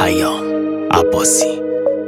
پیام عباسی،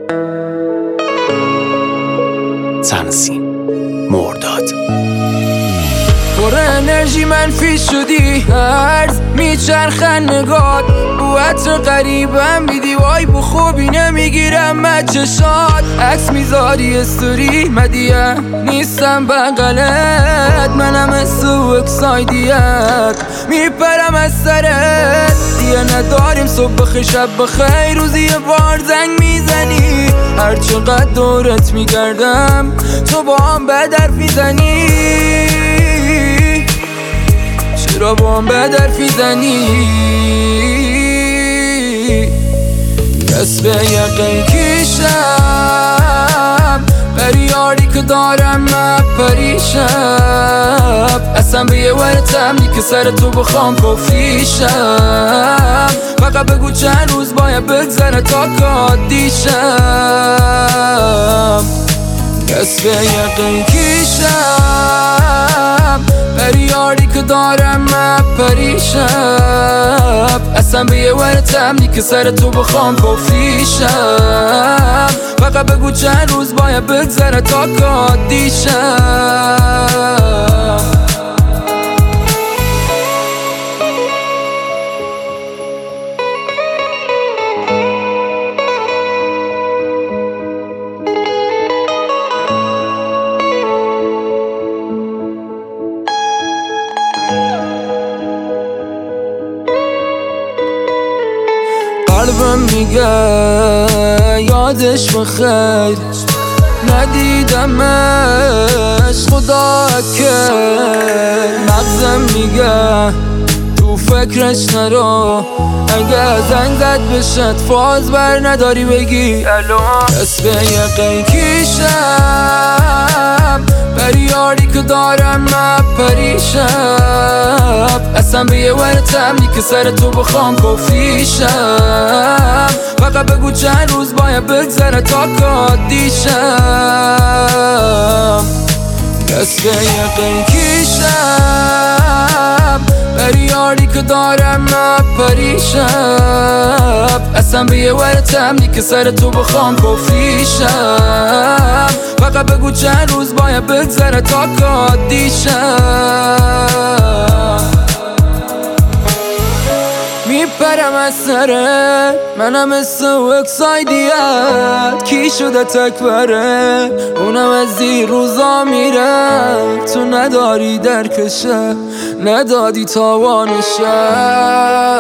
تنظیم مرداد. پر انرژی منفی شدی، هرز میچرخن نگات، رو عطر قریبم بیدی وای بو خوبی نمیگیرم مچشات. عکس میذاری استوری مدیه نیستم بغلت، منم اسو اکسایدیت میپرم از سرت. دیگه نداریم صبح بخیر شب بخیر، روزی یه بار زنگ میزنی، هر چقدر دورت میگردم تو با هم به در میزنی. چرا با هم به در میزنی؟ دست به یقین کشم بری یاری که دارم پریشم، اصلا به یه ورتم نی که سر تو بخوام کفیشم. فقط بگو چند روز باید بگذره تا کادیشم. دست به یقین کشم بری یاری که دارم پریشم، اصلا به یه ورتم نی که سر تو بخوام کفیشم. فقط بگو چند روز باید بگذره تا کادیشم. قلبم میگه یادش بخیر، ندیدمش خدا اکر. مغزم میگه تو فکرش نرو، اگه زنگ زد بشد فاز بر نداری بگی الو. دست به یقین کشم بری یاری که دارم پریشم، اصلا به یه ورتم نی که سر تو بخوام کفیشم. فقط بگو چند روز باید بگذره تا کادیشم. دست به یقین کشم بری یاری که دارم پریشم، اصلا به یه ورتم نی که سر تو بخوام کفیشم. فقط بگو چند روز باید بگذره تا کادیشم. میپرم از سرت، منم اسو اکسایدیت، کی شده تکبره اونم از این روزا میره. تو نداری درکشه، ندادی تاوانشه.